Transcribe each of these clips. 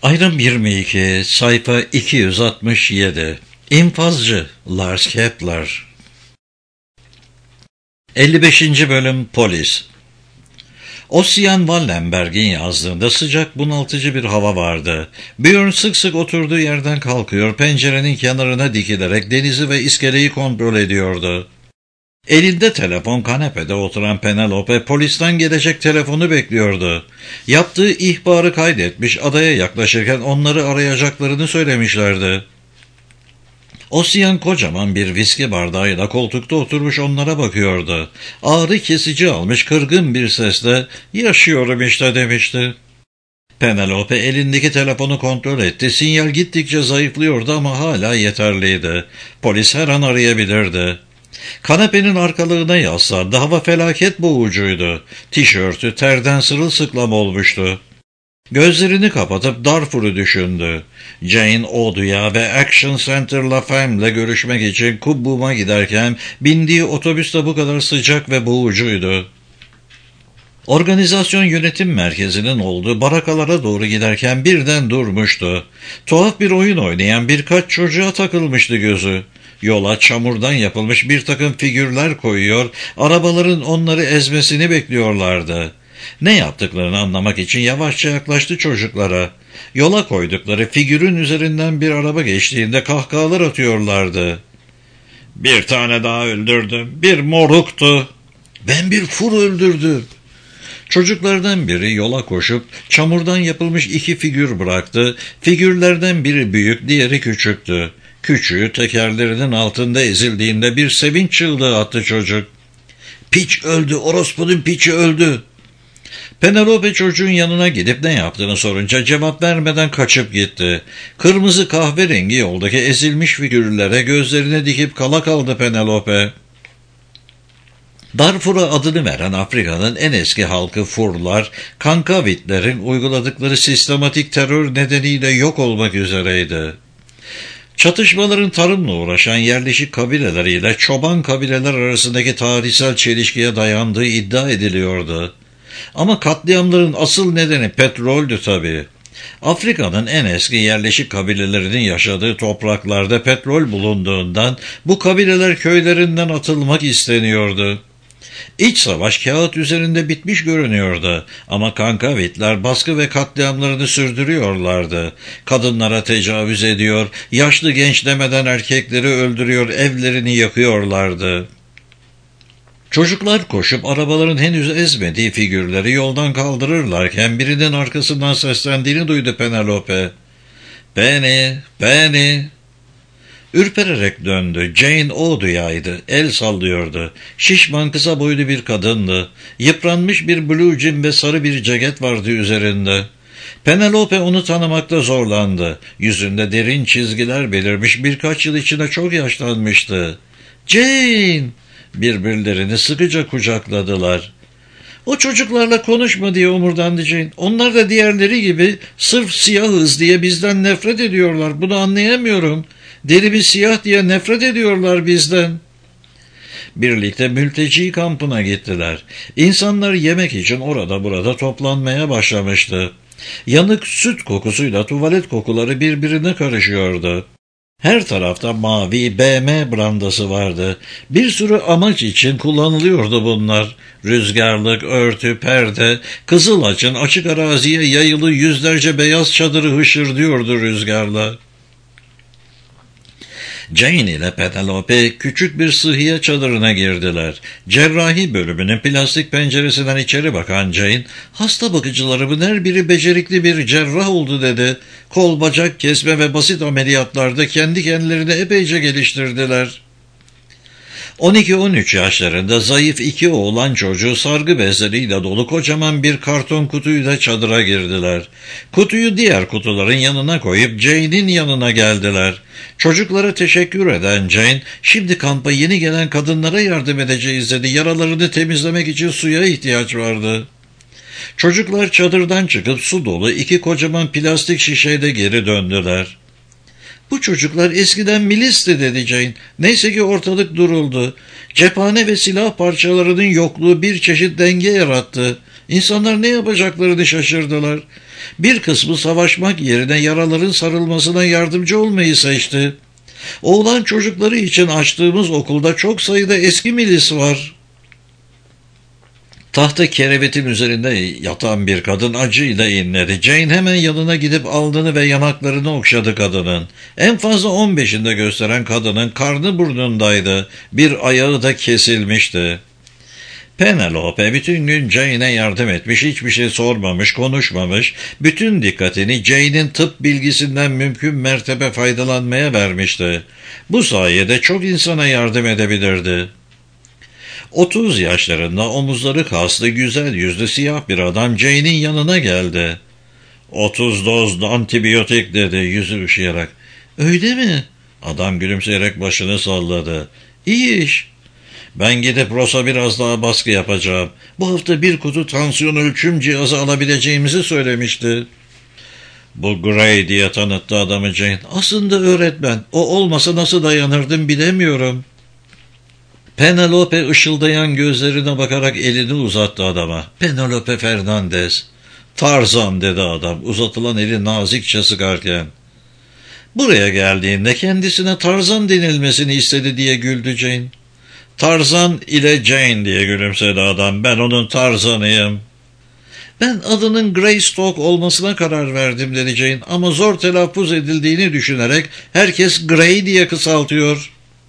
Ayrım 22, sayfa 267. İnfazcı Lars Kepler. 55. bölüm Polis. Ossian Wallenberg'in yazdığında sıcak, bunaltıcı bir hava vardı. Björn sık sık oturduğu yerden kalkıyor, pencerenin kenarına dikilerek denizi ve iskeleyi kontrol ediyordu. Elinde telefon, kanepede oturan Penelope polisten gelecek telefonu bekliyordu. Yaptığı ihbarı kaydetmiş, adaya yaklaşırken onları arayacaklarını söylemişlerdi. Ossian kocaman bir viski bardağıyla koltukta oturmuş onlara bakıyordu. Ağrı kesici almış, kırgın bir sesle "Yaşıyorum işte" demişti. Penelope elindeki telefonu kontrol etti. Sinyal gittikçe zayıflıyordu ama hala yeterliydi. Polis her an arayabilirdi. Kanepenin arkalığına yaslandı. Hava felaket boğucuydu. Tişörtü terden sırılsıklam olmuştu. Gözlerini kapatıp Darfur'u düşündü. Jane Audu'ya ve Action Center La Femme'le görüşmek için Kubbum'a giderken bindiği otobüs de bu kadar sıcak ve boğucuydu. Organizasyon yönetim merkezinin olduğu barakalara doğru giderken birden durmuştu. Tuhaf bir oyun oynayan birkaç çocuğa takılmıştı gözü. Yola çamurdan yapılmış bir takım figürler koyuyor, arabaların onları ezmesini bekliyorlardı. Ne yaptıklarını anlamak için yavaşça yaklaştı çocuklara. Yola koydukları figürün üzerinden bir araba geçtiğinde kahkahalar atıyorlardı. "Bir tane daha öldürdüm, bir moruktu. Ben bir fur öldürdüm." Çocuklardan biri yola koşup çamurdan yapılmış iki figür bıraktı. Figürlerden biri büyük, diğeri küçüktü. Küçüğü tekerlerinin altında ezildiğinde bir sevinç çığlığı attı çocuk. "Piç öldü, orospunun piçi öldü." Penelope çocuğun yanına gidip ne yaptığını sorunca cevap vermeden kaçıp gitti. Kırmızı kahverengi yoldaki ezilmiş figürlere gözlerini dikip kala kaldı Penelope. Darfur'a adını veren Afrika'nın en eski halkı Furlar, Kankavitlerin uyguladıkları sistematik terör nedeniyle yok olmak üzereydi. Çatışmaların tarımla uğraşan yerleşik kabileleriyle çoban kabileler arasındaki tarihsel çelişkiye dayandığı iddia ediliyordu. Ama katliamların asıl nedeni petroldü tabii. Afrika'nın en eski yerleşik kabilelerinin yaşadığı topraklarda petrol bulunduğundan bu kabileler köylerinden atılmak isteniyordu. İç savaş kağıt üzerinde bitmiş görünüyordu ama Kankavitler baskı ve katliamlarını sürdürüyorlardı. Kadınlara tecavüz ediyor, yaşlı genç demeden erkekleri öldürüyor, evlerini yakıyorlardı. Çocuklar koşup arabaların henüz ezmediği figürleri yoldan kaldırırlarken birinin arkasından seslendiğini duydu Penelope. "Beni." Ürpererek döndü. Jane Audu'yaydı. El sallıyordu. Şişman, kısa boylu bir kadındı. Yıpranmış bir blue jean ve sarı bir ceket vardı üzerinde. Penelope onu tanımakta zorlandı. Yüzünde derin çizgiler belirmiş, birkaç yıl içinde çok yaşlanmıştı. "Jane!" Birbirlerini sıkıca kucakladılar. "O çocuklarla konuşma" diye omurdandı Jane. "Onlar da diğerleri gibi sırf siyahız diye bizden nefret ediyorlar. Bunu anlayamıyorum. Derimiz siyah diye nefret ediyorlar bizden." Birlikte mülteci kampına gittiler. İnsanlar yemek için orada burada toplanmaya başlamıştı. Yanık süt kokusuyla tuvalet kokuları birbirine karışıyordu. Her tarafta mavi BM brandası vardı. Bir sürü amaç için kullanılıyordu bunlar. Rüzgarlık, örtü, perde, Kızılaç'ın açık araziye yayılı yüzlerce beyaz çadırı hışırdıyordu rüzgarla. Jane ile Penelope küçük bir sıhhiye çadırına girdiler. Cerrahi bölümünün plastik penceresinden içeri bakan Jane, "Hasta bakıcılarımın her biri becerikli bir cerrah oldu" dedi. Kol, bacak kesme ve basit ameliyatlarda kendi kendilerini epeyce geliştirdiler. 12-13 yaşlarında zayıf iki oğlan çocuğu sargı bezleriyle dolu kocaman bir karton kutuyla çadıra girdiler. Kutuyu diğer kutuların yanına koyup Jane'in yanına geldiler. Çocuklara teşekkür eden Jane, "Şimdi kampa yeni gelen kadınlara yardım edeceğiz" dedi. "Yaralarını temizlemek için suya ihtiyaç vardı." Çocuklar çadırdan çıkıp su dolu iki kocaman plastik şişeyle geri döndüler. "Bu çocuklar eskiden milisti" dedi Jane. "Neyse ki ortalık duruldu. Cephane ve silah parçalarının yokluğu bir çeşit denge yarattı. İnsanlar ne yapacaklarını şaşırdılar. Bir kısmı savaşmak yerine yaraların sarılmasına yardımcı olmayı seçti. Oğlan çocukları için açtığımız okulda çok sayıda eski milis var. Tahta kerevetin üzerinde yatan bir kadın acıyla inledi. Jane hemen yanına gidip alnını ve yanaklarını okşadı kadının. En fazla 15'inde gösteren kadının karnı burnundaydı. Bir ayağı da kesilmişti. Penelope bütün gün Jane'e yardım etmiş, hiçbir şey sormamış, konuşmamış, bütün dikkatini Jane'in tıp bilgisinden mümkün mertebe faydalanmaya vermişti. Bu sayede çok insana yardım edebilirdi. 30 yaşlarında omuzları kaslı, güzel yüzlü siyah bir adam Jane'in yanına geldi. 30 doz antibiyotik dedi yüzü ışıyarak. Öyle mi? Adam gülümseyerek başını salladı. İyi iş. Ben gidip Ross'a biraz daha baskı yapacağım. Bu hafta bir kutu tansiyon ölçüm cihazı alabileceğimizi söylemişti. Bu Gray diye tanıttı adamı Jane. Aslında öğretmen. O olmasa nasıl dayanırdım bilemiyorum. Penelope ışıldayan gözlerine bakarak elini uzattı adama. Penelope Fernandez. Tarzan dedi adam uzatılan eli nazikçe sıkarken. Buraya geldiğinde kendisine Tarzan denilmesini istedi diye güldü Jane. Tarzan ile Jane diye gülümsedi adam. Ben onun Tarzan'ıyım. Ben adının Greystoke olmasına karar verdim dedi Jane. Ama zor telaffuz edildiğini düşünerek herkes Grey diye kısaltıyor.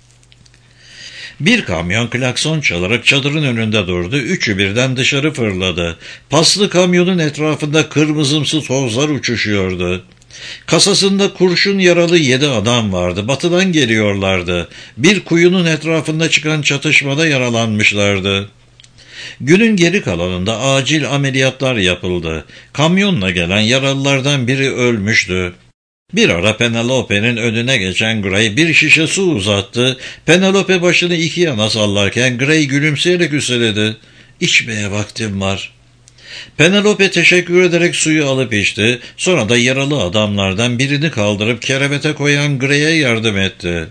Bir kamyon klakson çalarak çadırın önünde durdu. Üçü birden dışarı fırladı. Paslı kamyonun etrafında kırmızımsı tozlar uçuşuyordu. Kasasında kurşun yaralı 7 adam vardı. Batıdan geliyorlardı. Bir kuyunun etrafında çıkan çatışmada yaralanmışlardı. Günün geri kalanında acil ameliyatlar yapıldı. Kamyonla gelen yaralılardan biri ölmüştü. Bir ara Penelope'nin önüne geçen Gray bir şişe su uzattı. Penelope başını iki yana sallarken Gray gülümseyerek üsteledi. İçmeye vaktim var. Penelope teşekkür ederek suyu alıp içti. Sonra da yaralı adamlardan birini kaldırıp kerevete koyan Gray'e yardım etti.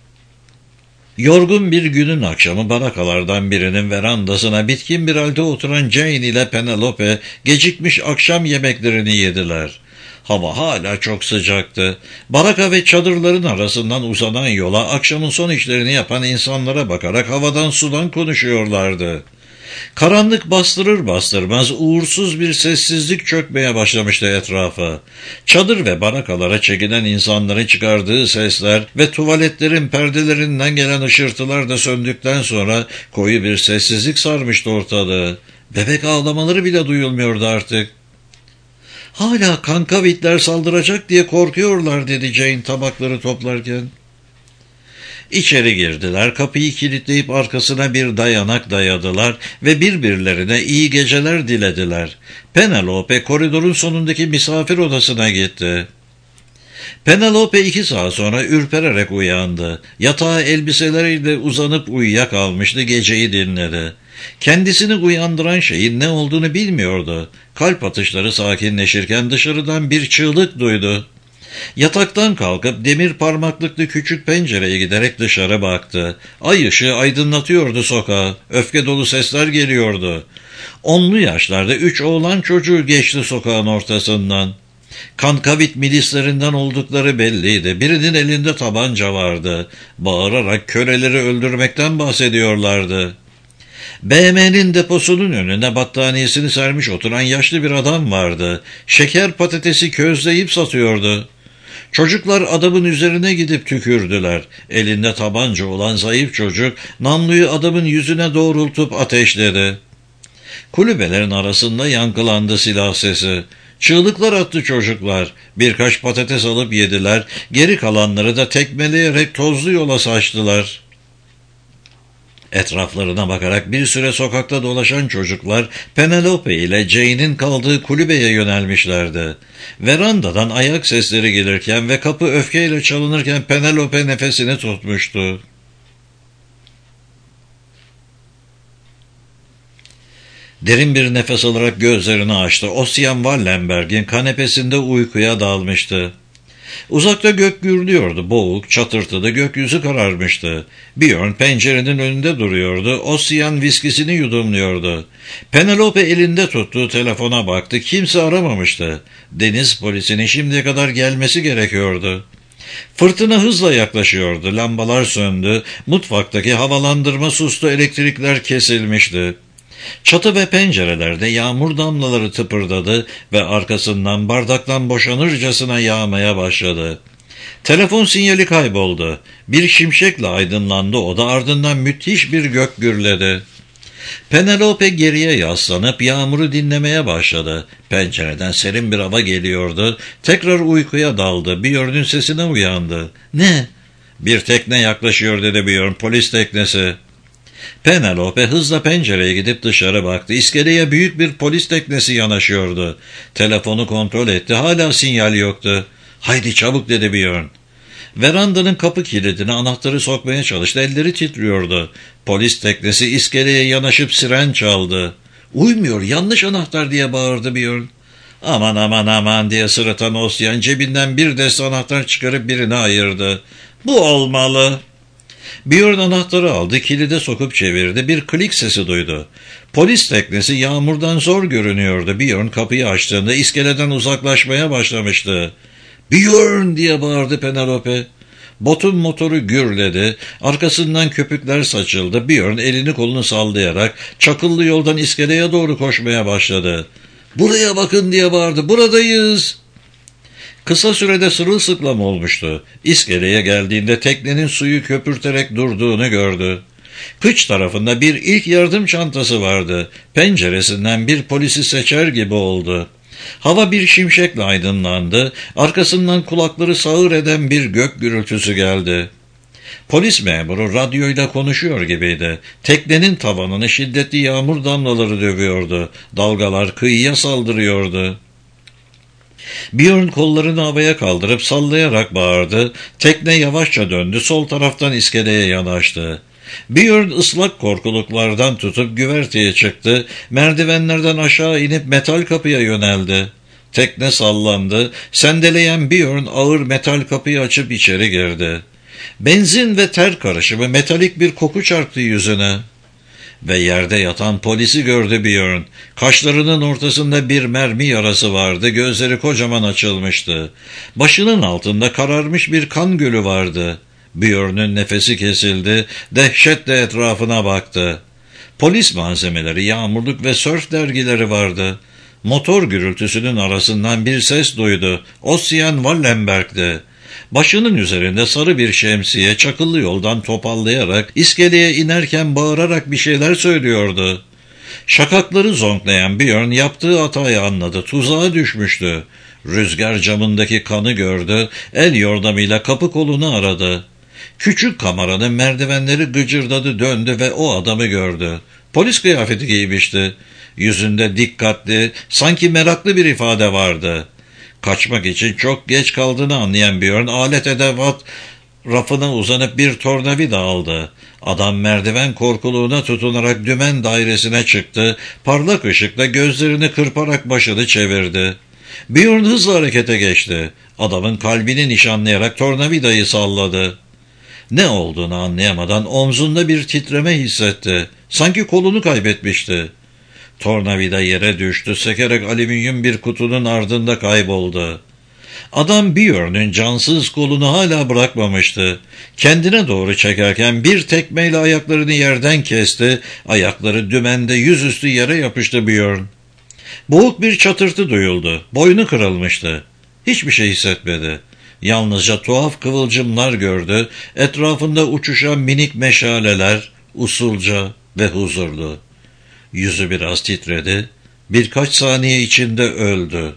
Yorgun bir günün akşamı barakalardan birinin verandasına bitkin bir halde oturan Jane ile Penelope gecikmiş akşam yemeklerini yediler. Hava hala çok sıcaktı. Baraka ve çadırların arasından uzanan yola akşamın son işlerini yapan insanlara bakarak havadan sudan konuşuyorlardı. Karanlık bastırır bastırmaz uğursuz bir sessizlik çökmeye başlamıştı etrafa. Çadır ve barakalara çekilen insanların çıkardığı sesler ve tuvaletlerin perdelerinden gelen ışırtılar da söndükten sonra koyu bir sessizlik sarmıştı ortalığı. Bebek ağlamaları bile duyulmuyordu artık. Hala kankavitler saldıracak diye korkuyorlar dedi Jane tabakları toplarken. İçeri girdiler, kapıyı kilitleyip arkasına bir dayanak dayadılar ve birbirlerine iyi geceler dilediler. Penelope koridorun sonundaki misafir odasına gitti. Penelope 2 saat sonra ürpererek uyandı. Yatağa elbiseleriyle uzanıp uyuyakalmıştı, geceyi dinledi. Kendisini uyandıran şeyin ne olduğunu bilmiyordu. Kalp atışları sakinleşirken dışarıdan bir çığlık duydu. Yataktan kalkıp demir parmaklıklı küçük pencereye giderek dışarı baktı. Ay ışığı aydınlatıyordu sokağı. Öfke dolu sesler geliyordu. 10'lu yaşlarda 3 oğlan çocuğu geçti sokağın ortasından. Kankavit milislerinden oldukları belliydi. Birinin elinde tabanca vardı. Bağırarak köleleri öldürmekten bahsediyorlardı. BM'nin deposunun önüne battaniyesini sermiş oturan yaşlı bir adam vardı. Şeker patatesi közleyip satıyordu. Çocuklar adamın üzerine gidip tükürdüler. Elinde tabanca olan zayıf çocuk namluyu adamın yüzüne doğrultup ateşledi. Kulübelerin arasında yankılandı silah sesi. Çığlıklar attı çocuklar. Birkaç patates alıp yediler. Geri kalanları da tekmeleyerek tozlu yola saçtılar. Etraflarına bakarak bir süre sokakta dolaşan çocuklar Penelope ile Jane'in kaldığı kulübeye yönelmişlerdi. Verandadan ayak sesleri gelirken ve kapı öfkeyle çalınırken Penelope nefesini tutmuştu. Derin bir nefes alarak gözlerini açtı. Ossian Wallenberg'in kanepesinde uykuya dalmıştı. Uzakta gök gürlüyordu, boğuk, çatırtılı, gökyüzü kararmıştı. Björn pencerenin önünde duruyordu, Ossian viskisini yudumluyordu. Penelope elinde tuttuğu telefona baktı, kimse aramamıştı. Deniz polisinin şimdiye kadar gelmesi gerekiyordu. Fırtına hızla yaklaşıyordu, lambalar söndü, mutfaktaki havalandırma sustu, elektrikler kesilmişti. Çatı ve pencerelerde yağmur damlaları tıpırdadı ve arkasından bardaktan boşanırcasına yağmaya başladı. Telefon sinyali kayboldu. Bir şimşekle aydınlandı oda, ardından müthiş bir gök gürledi. Penelope geriye yaslanıp yağmuru dinlemeye başladı. Pencereden serin bir hava geliyordu. Tekrar uykuya daldı. Björn'ün sesine uyandı. "Ne?" "Bir tekne yaklaşıyor," dedi Björn. "Polis teknesi." Penelope hızla pencereye gidip dışarı baktı. İskeleye büyük bir polis teknesi yanaşıyordu. Telefonu kontrol etti. Hala sinyal yoktu. "Haydi çabuk," dedi Björn. Verandanın kapı kilidine anahtarı sokmaya çalıştı. Elleri titriyordu. Polis teknesi iskeleye yanaşıp siren çaldı. "Uymuyor, yanlış anahtar," diye bağırdı Björn. "Aman aman aman," diye sırıtan Ossian cebinden bir deste anahtar çıkarıp birine ayırdı. "Bu olmalı." Björn anahtarı aldı, kilide sokup çevirdi. Bir klik sesi duydu. Polis teknesi yağmurdan zor görünüyordu. Björn kapıyı açtığında iskeleden uzaklaşmaya başlamıştı. "Björn!" diye bağırdı Penelope. Botun motoru gürledi. Arkasından köpükler saçıldı. Björn elini kolunu sallayarak çakıllı yoldan iskeleye doğru koşmaya başladı. "Buraya bakın," diye bağırdı. "Buradayız." Kısa sürede sırılsıklam olmuştu. İskeleye geldiğinde teknenin suyu köpürterek durduğunu gördü. Kıç tarafında bir ilk yardım çantası vardı. Penceresinden bir polisi seçer gibi oldu. Hava bir şimşekle aydınlandı. Arkasından kulakları sağır eden bir gök gürültüsü geldi. Polis memuru radyoyla konuşuyor gibiydi. Teknenin tavanını şiddetli yağmur damlaları dövüyordu. Dalgalar kıyıya saldırıyordu. Björn kollarını havaya kaldırıp sallayarak bağırdı. Tekne yavaşça döndü. Sol taraftan iskeleye yanaştı. Björn ıslak korkuluklardan tutup güverteye çıktı. Merdivenlerden aşağı inip metal kapıya yöneldi. Tekne sallandı. Sendeleyen Björn ağır metal kapıyı açıp içeri girdi. Benzin ve ter karışımı metalik bir koku çarptı yüzüne. Ve yerde yatan polisi gördü Björn. Kaşlarının ortasında bir mermi yarası vardı. Gözleri kocaman açılmıştı. Başının altında kararmış bir kan gölü vardı. Björn'ün nefesi kesildi. Dehşetle etrafına baktı. Polis malzemeleri, yağmurluk ve sörf dergileri vardı. Motor gürültüsünün arasından bir ses duydu. Ossian Wallenberg'di. Başının üzerinde sarı bir şemsiye, çakıllı yoldan topallayarak iskeleye inerken bağırarak bir şeyler söylüyordu. Şakakları zonklayan Björn yaptığı hatayı anladı. Tuzağa düşmüştü. Rüzgar camındaki kanı gördü. El yordamıyla kapı kolunu aradı. Küçük kameranın merdivenleri gıcırdadı, döndü ve o adamı gördü. Polis kıyafeti giymişti. Yüzünde dikkatli, sanki meraklı bir ifade vardı. Kaçmak için çok geç kaldığını anlayan Björn alet edevat rafına uzanıp bir tornavida aldı. Adam merdiven korkuluğuna tutunarak dümen dairesine çıktı. Parlak ışıkla gözlerini kırparak başını çevirdi. Björn hızla harekete geçti. Adamın kalbini nişanlayarak tornavidayı salladı. Ne olduğunu anlayamadan omzunda bir titreme hissetti. Sanki kolunu kaybetmişti. Tornavida yere düştü, sekerek alüminyum bir kutunun ardında kayboldu. Adam Björn'ün cansız kolunu hala bırakmamıştı. Kendine doğru çekerken bir tekmeyle ayaklarını yerden kesti. Ayakları dümende yüzüstü yere yapıştı Björn. Boğuk bir çatırtı duyuldu. Boynu kırılmıştı. Hiçbir şey hissetmedi. Yalnızca tuhaf kıvılcımlar gördü. Etrafında uçuşan minik meşaleler, usulca ve huzurlu. Yüzü biraz titredi. Birkaç saniye içinde öldü.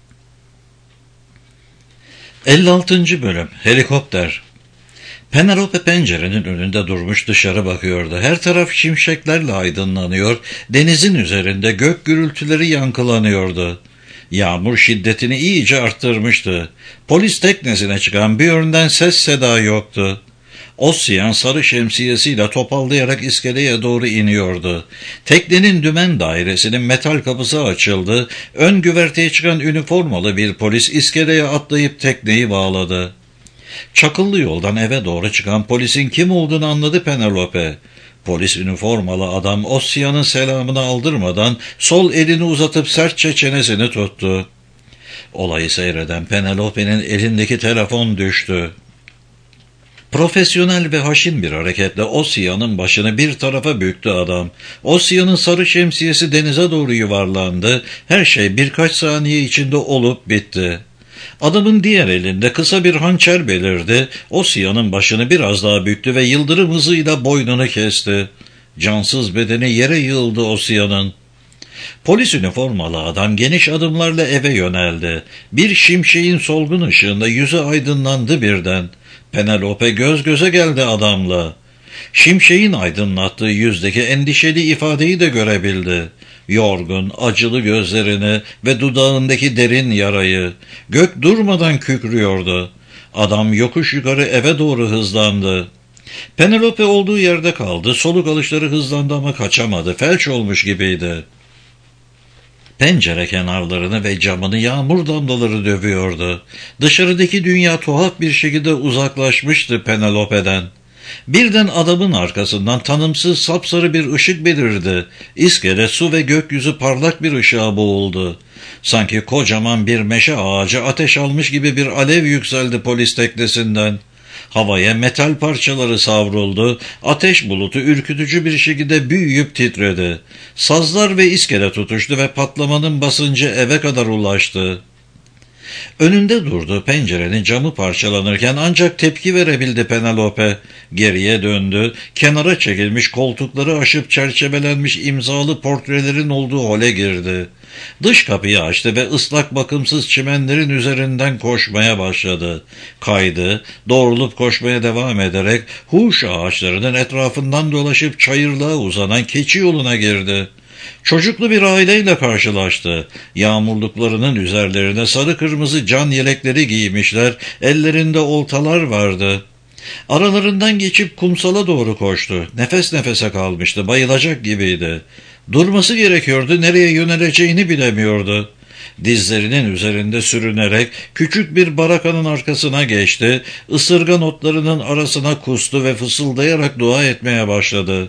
56. Bölüm. Helikopter. Penelope pencerenin önünde durmuş dışarı bakıyordu. Her taraf şimşeklerle aydınlanıyor, denizin üzerinde gök gürültüleri yankılanıyordu. Yağmur şiddetini iyice arttırmıştı. Polis teknesine çıkan Björn'den ses seda yoktu. Ossian sarı şemsiyesiyle topallayarak iskeleye doğru iniyordu. Teknenin dümen dairesinin metal kapısı açıldı. Ön güverteye çıkan üniformalı bir polis iskeleye atlayıp tekneyi bağladı. Çakıllı yoldan eve doğru çıkan polisin kim olduğunu anladı Penelope. Polis üniformalı adam Ossian'ın selamını aldırmadan sol elini uzatıp sertçe çenesini tuttu. Olayı seyreden Penelope'nin elindeki telefon düştü. Profesyonel ve haşin bir hareketle Ossian'ın başını bir tarafa büktü adam. Ossian'ın sarı şemsiyesi denize doğru yuvarlandı. Her şey birkaç saniye içinde olup bitti. Adamın diğer elinde kısa bir hançer belirdi. Ossian'ın başını biraz daha büktü ve yıldırım hızıyla boynunu kesti. Cansız bedeni yere yığıldı Ossian'ın. Polis üniformalı adam geniş adımlarla eve yöneldi. Bir şimşeğin solgun ışığında yüzü aydınlandı birden. Penelope göz göze geldi adamla. Şimşeğin aydınlattığı yüzdeki endişeli ifadeyi de görebildi. Yorgun, acılı gözlerini ve dudağındaki derin yarayı. Gök durmadan kükrüyordu. Adam yokuş yukarı eve doğru hızlandı. Penelope olduğu yerde kaldı. Soluk alışları hızlandı ama kaçamadı. Felç olmuş gibiydi. Pencere kenarlarını ve camını yağmur damlaları dövüyordu. Dışarıdaki dünya tuhaf bir şekilde uzaklaşmıştı Penelope'den. Birden adamın arkasından tanımsız sapsarı bir ışık belirdi. İskele, su ve gökyüzü parlak bir ışığa boğuldu. Sanki kocaman bir meşe ağacı ateş almış gibi bir alev yükseldi polis teknesinden. Havaya metal parçaları savruldu, ateş bulutu ürkütücü bir şekilde büyüyüp titredi. Sazlar ve iskele tutuştu ve patlamanın basıncı eve kadar ulaştı. Önünde durdu, pencerenin camı parçalanırken ancak tepki verebildi Penelope. Geriye döndü, kenara çekilmiş koltukları aşıp çerçevelenmiş imzalı portrelerin olduğu hole girdi. Dış kapıyı açtı ve ıslak bakımsız çimenlerin üzerinden koşmaya başladı. Kaydı, doğrulup koşmaya devam ederek huş ağaçlarının etrafından dolaşıp çayırlığa uzanan keçi yoluna girdi. Çocuklu bir aileyle karşılaştı. Yağmurluklarının üzerlerine sarı kırmızı can yelekleri giymişler, ellerinde oltalar vardı. Aralarından geçip kumsala doğru koştu. Nefes nefese kalmıştı, bayılacak gibiydi. Durması gerekiyordu, nereye yöneleceğini bilemiyordu. Dizlerinin üzerinde sürünerek küçük bir barakanın arkasına geçti, ısırgan otlarının arasına kustu ve fısıldayarak dua etmeye başladı.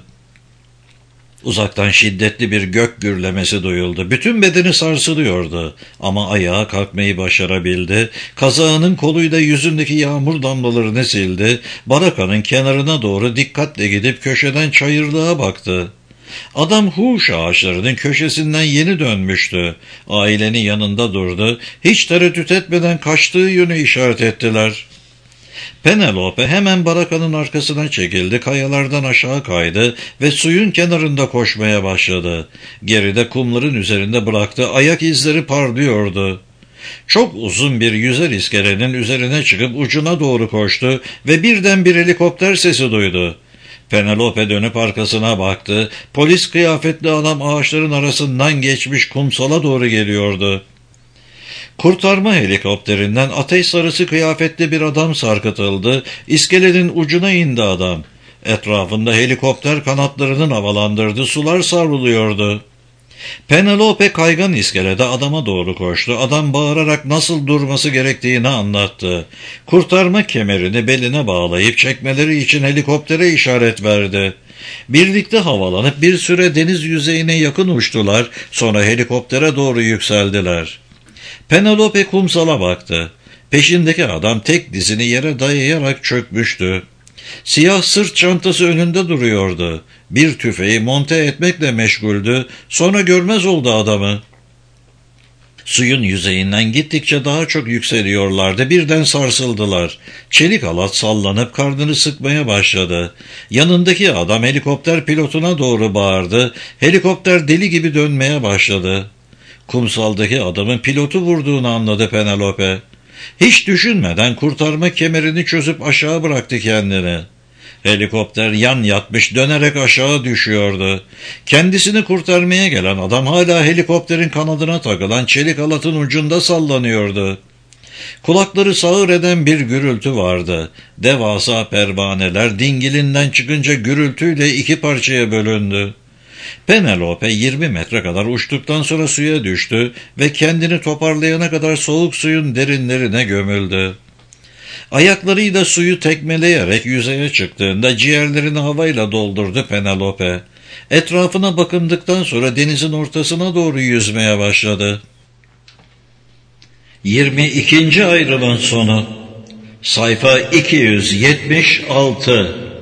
Uzaktan şiddetli bir gök gürlemesi duyuldu. Bütün bedeni sarsılıyordu ama ayağa kalkmayı başarabildi. Kazağının koluyla yüzündeki yağmur damlalarını sildi. Barakanın kenarına doğru dikkatle gidip köşeden çayırlığa baktı. Adam huş ağaçlarının köşesinden yeni dönmüştü. Ailenin yanında durdu. Hiç tereddüt etmeden kaçtığı yönü işaret ettiler. Penelope hemen barakanın arkasına çekildi, kayalardan aşağı kaydı ve suyun kenarında koşmaya başladı. Geride kumların üzerinde bıraktığı ayak izleri parlıyordu. Çok uzun bir yüzer iskelenin üzerine çıkıp ucuna doğru koştu ve birden bir helikopter sesi duydu. Penelope dönüp arkasına baktı. Polis kıyafetli adam ağaçların arasından geçmiş kumsala doğru geliyordu. Kurtarma helikopterinden ateş sarısı kıyafetli bir adam sarkıtıldı. İskelenin ucuna indi adam. Etrafında helikopter kanatlarının havalandırdığı sular savruluyordu. Penelope kaygan iskelede adama doğru koştu. Adam bağırarak nasıl durması gerektiğini anlattı. Kurtarma kemerini beline bağlayıp çekmeleri için helikoptere işaret verdi. Birlikte havalanıp bir süre deniz yüzeyine yakın uçtular, sonra helikoptere doğru yükseldiler. Penelope kumsala baktı. Peşindeki adam tek dizini yere dayayarak çökmüştü. Siyah sırt çantası önünde duruyordu. Bir tüfeği monte etmekle meşguldü. Sonra görmez oldu adamı. Suyun yüzeyinden gittikçe daha çok yükseliyorlardı. Birden sarsıldılar. Çelik halat sallanıp karnını sıkmaya başladı. Yanındaki adam helikopter pilotuna doğru bağırdı. Helikopter deli gibi dönmeye başladı. Kumsaldaki adamın pilotu vurduğunu anladı Penelope. Hiç düşünmeden kurtarma kemerini çözüp aşağı bıraktı kendini. Helikopter yan yatmış dönerek aşağı düşüyordu. Kendisini kurtarmaya gelen adam hala helikopterin kanadına takılan çelik halatın ucunda sallanıyordu. Kulakları sağır eden bir gürültü vardı. Devasa pervaneler dingilinden çıkınca gürültüyle iki parçaya bölündü. Penelope 20 metre kadar uçtuktan sonra suya düştü ve kendini toparlayana kadar soğuk suyun derinlerine gömüldü. Ayaklarıyla suyu tekmeleyerek yüzeye çıktığında ciğerlerini havayla doldurdu Penelope. Etrafına bakındıktan sonra denizin ortasına doğru yüzmeye başladı. 22. ayrılığın sonu. Sayfa 276.